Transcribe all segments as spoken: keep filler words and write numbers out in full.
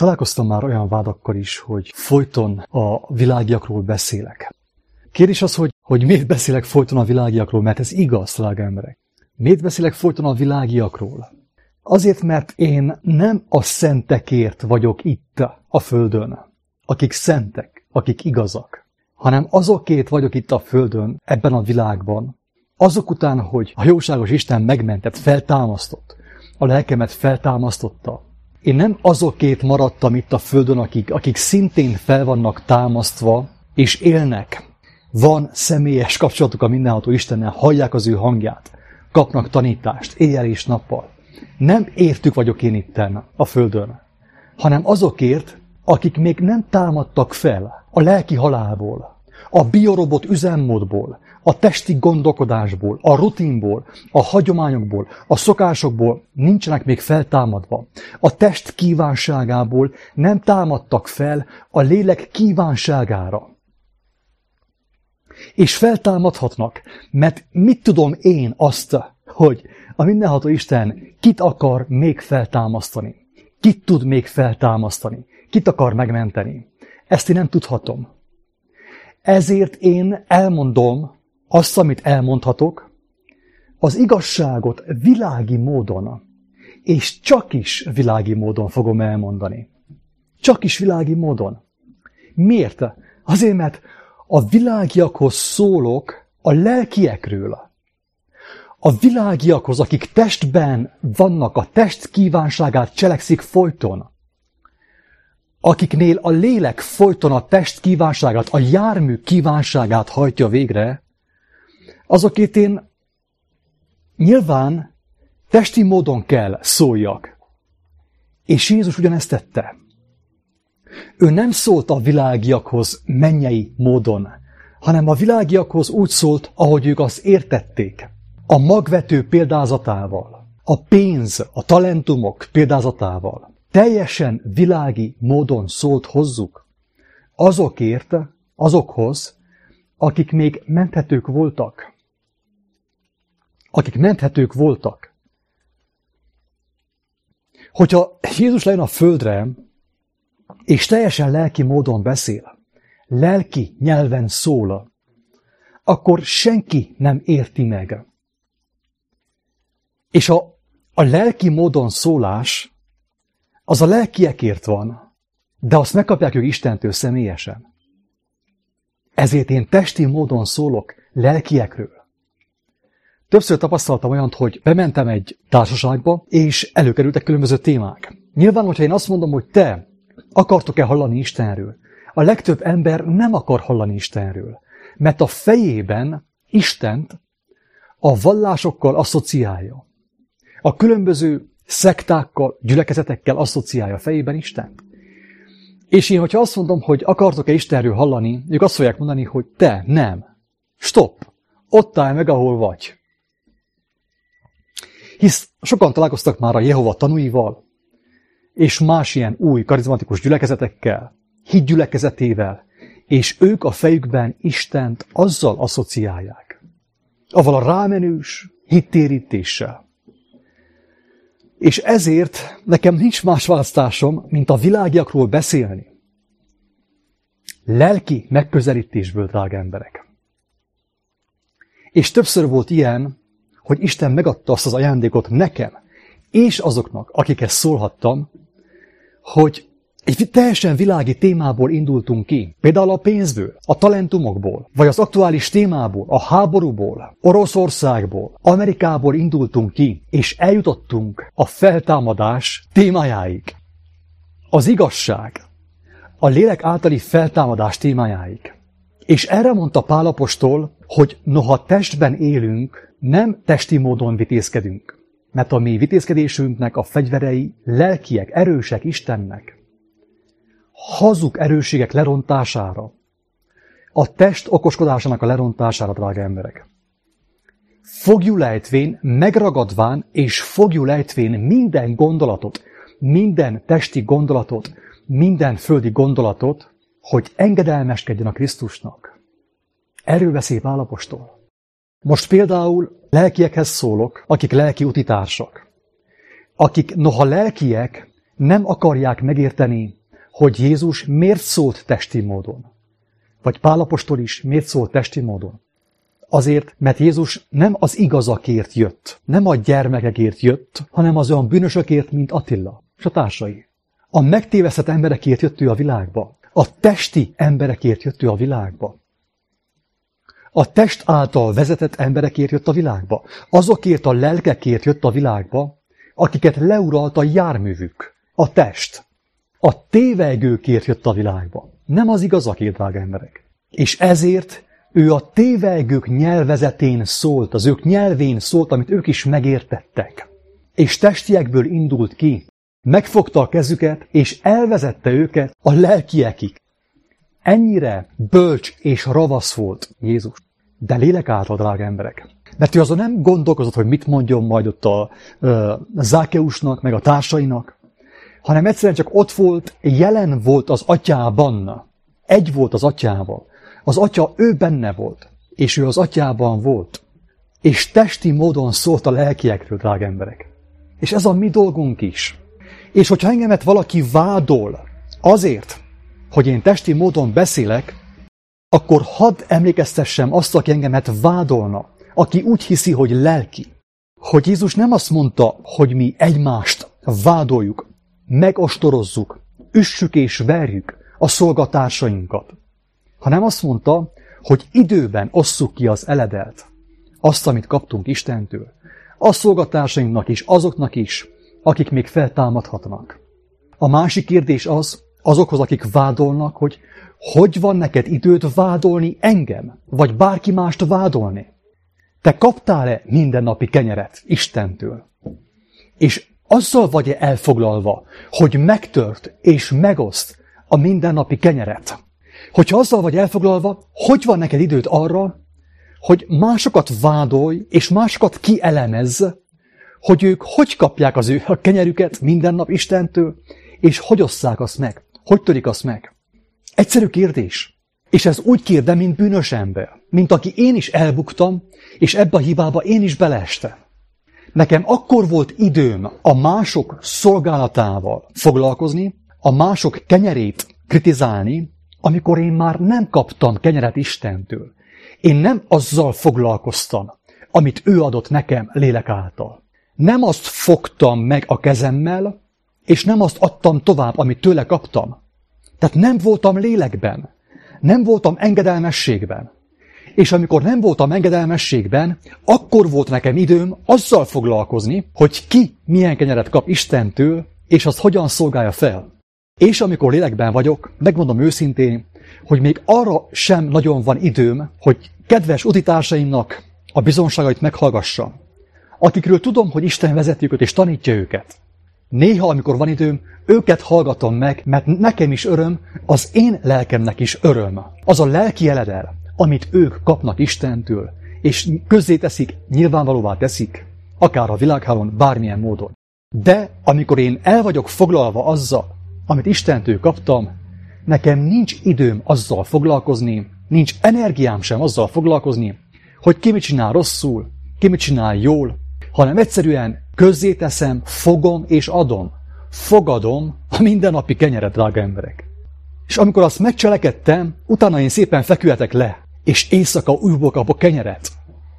Találkoztam már olyan vádakkal is, hogy folyton a világiakról beszélek. Kérdés az, hogy, hogy miért beszélek folyton a világiakról, mert ez igaz, drága emberek. Miért beszélek folyton a világiakról? Azért, mert én nem a szentekért vagyok itt a földön, akik szentek, akik igazak, hanem azokért vagyok itt a földön, ebben a világban, azok után, hogy a jóságos Isten megmentett, feltámasztott, a lelkemet feltámasztotta. Én nem azokért maradtam itt a földön, akik, akik szintén fel vannak támasztva, és élnek. Van személyes kapcsolatuk a mindenható Istennel, hallják az ő hangját, kapnak tanítást, éjjel és nappal. Nem értük vagyok én itten a földön, hanem azokért, akik még nem támadtak fel a lelki halálból, a biorobot üzemmódból, a testi gondolkodásból, a rutinból, a hagyományokból, a szokásokból nincsenek még feltámadva. A test kívánságából nem támadtak fel a lélek kívánságára. És feltámadhatnak, mert mit tudom én azt, hogy a mindenható Isten kit akar még feltámasztani? Kit tud még feltámasztani? Kit akar megmenteni? Ezt én nem tudhatom. Ezért én elmondom azt, amit elmondhatok, az igazságot világi módon, és csak is világi módon fogom elmondani. Csak is világi módon. Miért? Azért, mert a világiakhoz szólok a lelkiekről. A világiakhoz, akik testben vannak, a test kívánságát cselekszik folyton. Akiknél a lélek folyton a test kívánságát, a jármű kívánságát hajtja végre, azokért én nyilván testi módon kell szóljak. És Jézus ugyanezt tette. Ő nem szólt a világiakhoz mennyei módon, hanem a világiakhoz úgy szólt, ahogy ők azt értették. A magvető példázatával, a pénz, a talentumok példázatával. Teljesen világi módon szólt hozzuk. Azokért, azokhoz, akik még menthetők voltak. Akik menthetők voltak. Hogyha Jézus lejön a földre, és teljesen lelki módon beszél, lelki nyelven szól, akkor senki nem érti meg. És a, a lelki módon szólás, az a lelkiekért van, de azt megkapják ők Istentől személyesen. Ezért én testi módon szólok lelkiekről. Többször tapasztaltam olyant, hogy bementem egy társaságba, és előkerültek különböző témák. Nyilván, hogyha én azt mondom, hogy te akartok-e hallani Istenről, a legtöbb ember nem akar hallani Istenről, mert a fejében Istent a vallásokkal asszociálja. A különböző szektákkal, gyülekezetekkel asszociálja a fejében Istent. És én, hogyha azt mondom, hogy akartok-e Istenről hallani, ők azt fogják mondani, hogy te, nem. Stop! Ott állj meg, ahol vagy. Hisz sokan találkoztak már a Jehova tanúival, és más ilyen új, karizmatikus gyülekezetekkel, hitgyülekezetével, és ők a fejükben Istent azzal asszociálják. Avval a rámenős hittérítéssel. És ezért nekem nincs más választásom, mint a világiakról beszélni. Lelki megközelítésből, drága emberek. És többször volt ilyen, hogy Isten megadta azt az ajándékot nekem, és azoknak, akikhez szólhattam, hogy egy teljesen világi témából indultunk ki. Például a pénzből, a talentumokból, vagy az aktuális témából, a háborúból, Oroszországból, Amerikából indultunk ki, és eljutottunk a feltámadás témájáig. Az igazság, a lélek általi feltámadás témájáig. És erre mondta Pál apostol, hogy noha testben élünk, nem testi módon vitézkedünk. Mert a mi vitézkedésünknek a fegyverei lelkiek, erősek Istennek. Hazug erősségek lerontására. A test okoskodásának a lerontására, drága emberek. Fogjulejtvén, megragadván és fogjulejtvén minden gondolatot, minden testi gondolatot, minden földi gondolatot, hogy engedelmeskedjen a Krisztusnak. Erről beszél Pál apostol. Most például lelkiekhez szólok, akik lelki utitársak. Akik noha lelkiek, nem akarják megérteni, hogy Jézus miért szólt testi módon. Vagy Pál apostol is miért szólt testi módon. Azért, mert Jézus nem az igazakért jött, nem a gyermekekért jött, hanem az olyan bűnösökért, mint Attila és a társai. A megtévesztett emberekért jött ő a világba. A testi emberekért jött ő a világba. A test által vezetett emberekért jött a világba. Azokért a lelkekért jött a világba, akiket leuralt a járművük, a test. A tévegőkért jött a világba, nem az igazakért, drága emberek. És ezért ő a tévegők nyelvezetén szólt, az ők nyelvén szólt, amit ők is megértettek. És testiekből indult ki, megfogta a kezüket, és elvezette őket a lelkiekig. Ennyire bölcs és ravasz volt Jézus. De lélek által, drága emberek. Mert ő azon nem gondolkozott, hogy mit mondjon majd ott a, a Zákeusnak, meg a társainak, hanem egyszerűen csak ott volt, jelen volt az atyában. Egy volt az atyával. Az atya ő benne volt, és ő az atyában volt. És testi módon szólt a lelkiekről, drága emberek. És ez a mi dolgunk is. És hogyha engemet valaki vádol azért, hogy én testi módon beszélek, akkor hadd emlékeztessem azt, aki engemet vádolna, aki úgy hiszi, hogy lelki. Hogy Jézus nem azt mondta, hogy mi egymást vádoljuk, megostorozzuk, üssük és verjük a szolgatársainkat, hanem azt mondta, hogy időben osszuk ki az eledelt, azt, amit kaptunk Istentől, a szolgatársainknak is, azoknak is, akik még feltámadhatnak. A másik kérdés az, azokhoz, akik vádolnak, hogy hogy van neked időd vádolni engem, vagy bárki mást vádolni? Te kaptál-e mindennapi kenyeret Istentől? És azzal vagy-e elfoglalva, hogy megtört és megoszt a mindennapi kenyeret? Hogyha azzal vagy elfoglalva, hogy van neked időd arra, hogy másokat vádolj, és másokat kielemezz, hogy ők hogy kapják az ő a kenyerüket minden nap Istentől, és hogy osszák azt meg, hogy törik azt meg. Egyszerű kérdés. És ez úgy kérdem, mint bűnös ember, mint aki én is elbuktam, és ebbe a hibába én is beleestem. Nekem akkor volt időm a mások szolgálatával foglalkozni, a mások kenyerét kritizálni, amikor én már nem kaptam kenyeret Istentől. Én nem azzal foglalkoztam, amit ő adott nekem lélek által. Nem azt fogtam meg a kezemmel, és nem azt adtam tovább, amit tőle kaptam. Tehát nem voltam lélekben, nem voltam engedelmességben. És amikor nem voltam engedelmességben, akkor volt nekem időm azzal foglalkozni, hogy ki milyen kenyeret kap Istentől, és azt hogyan szolgálja fel. És amikor lélekben vagyok, megmondom őszintén, hogy még arra sem nagyon van időm, hogy kedves utitársaimnak a bizonságait meghallgassam, akikről tudom, hogy Isten vezeti őket és tanítja őket. Néha, amikor van időm, őket hallgatom meg, mert nekem is öröm, az én lelkemnek is öröm. Az a lelki eledel, amit ők kapnak Istentől, és közzéteszik, nyilvánvalóvá teszik, akár a világhálón, bármilyen módon. De amikor én el vagyok foglalva azzal, amit Istentől kaptam, nekem nincs időm azzal foglalkozni, nincs energiám sem azzal foglalkozni, hogy ki mit csinál rosszul, ki mit csinál jól, hanem egyszerűen közzéteszem, fogom és adom. Fogadom a mindennapi kenyeret, drága emberek. És amikor azt megcselekedtem, utána én szépen feküdhetek le, és éjszaka újból kapok kenyeret.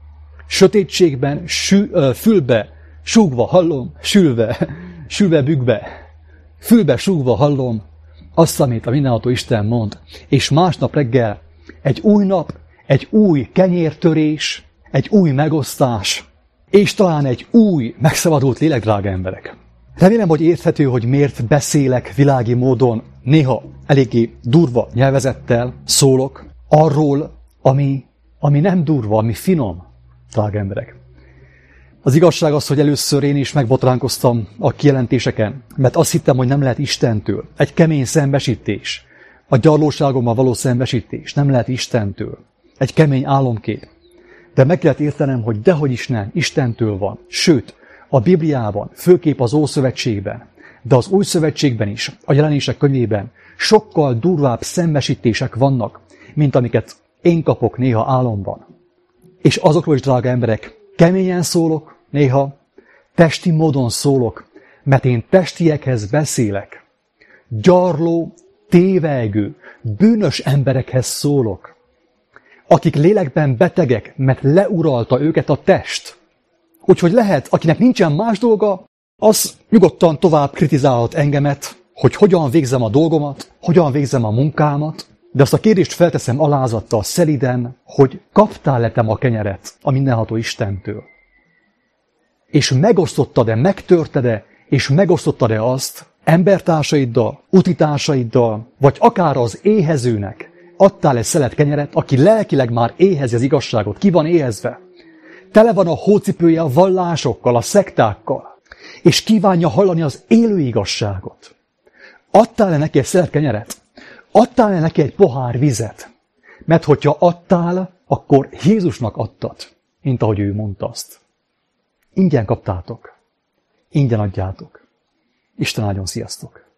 Sötétségben, sü, ö, fülbe, súgva hallom, sülve, sülve bükbe, fülbe súgva hallom azt, amit a mindenható Isten mond. És másnap reggel egy új nap, egy új kenyértörés, egy új megosztás, és talán egy új, megszabadult lélek, drága emberek. Remélem, hogy érthető, hogy miért beszélek világi módon, néha eléggé durva nyelvezettel szólok arról, ami, ami nem durva, ami finom, drága emberek. Az igazság az, hogy először én is megbotránkoztam a kijelentéseken, mert azt hittem, hogy nem lehet Istentől. Egy kemény szembesítés, a gyarlóságommal való szembesítés nem lehet Istentől. Egy kemény álomkép. De meg kellett értenem, hogy dehogy is nem, Istentől van. Sőt, a Bibliában, főképp az Ószövetségben, de az Új Szövetségben is, a Jelenések könyvében sokkal durvább szembesítések vannak, mint amiket én kapok néha álomban. És azokról is, drága emberek, keményen szólok, néha testi módon szólok, mert én testiekhez beszélek. Gyarló, tévegő, bűnös emberekhez szólok, akik lélekben betegek, mert leuralta őket a test. Úgyhogy lehet, akinek nincsen más dolga, az nyugodtan tovább kritizálhat engemet, hogy hogyan végzem a dolgomat, hogyan végzem a munkámat, de azt a kérdést felteszem alázattal, szeliden, hogy kaptál-e te a kenyeret a mindenható Istentől? És megosztottad-e, megtörted-e, és megosztottad-e azt embertársaiddal, utitársaiddal, vagy akár az éhezőnek adtál egy szelet kenyeret, aki lelkileg már éhezi az igazságot, ki van éhezve. Tele van a hócipője a vallásokkal, a szektákkal, és kívánja hallani az élő igazságot. Adtál-e neki egy szelet kenyeret? Adtál-e neki egy pohár vizet? Mert hogyha adtál, akkor Jézusnak adtad, mint ahogy ő mondta azt. Ingyen kaptátok. Ingyen adjátok. Isten áldjon, sziasztok!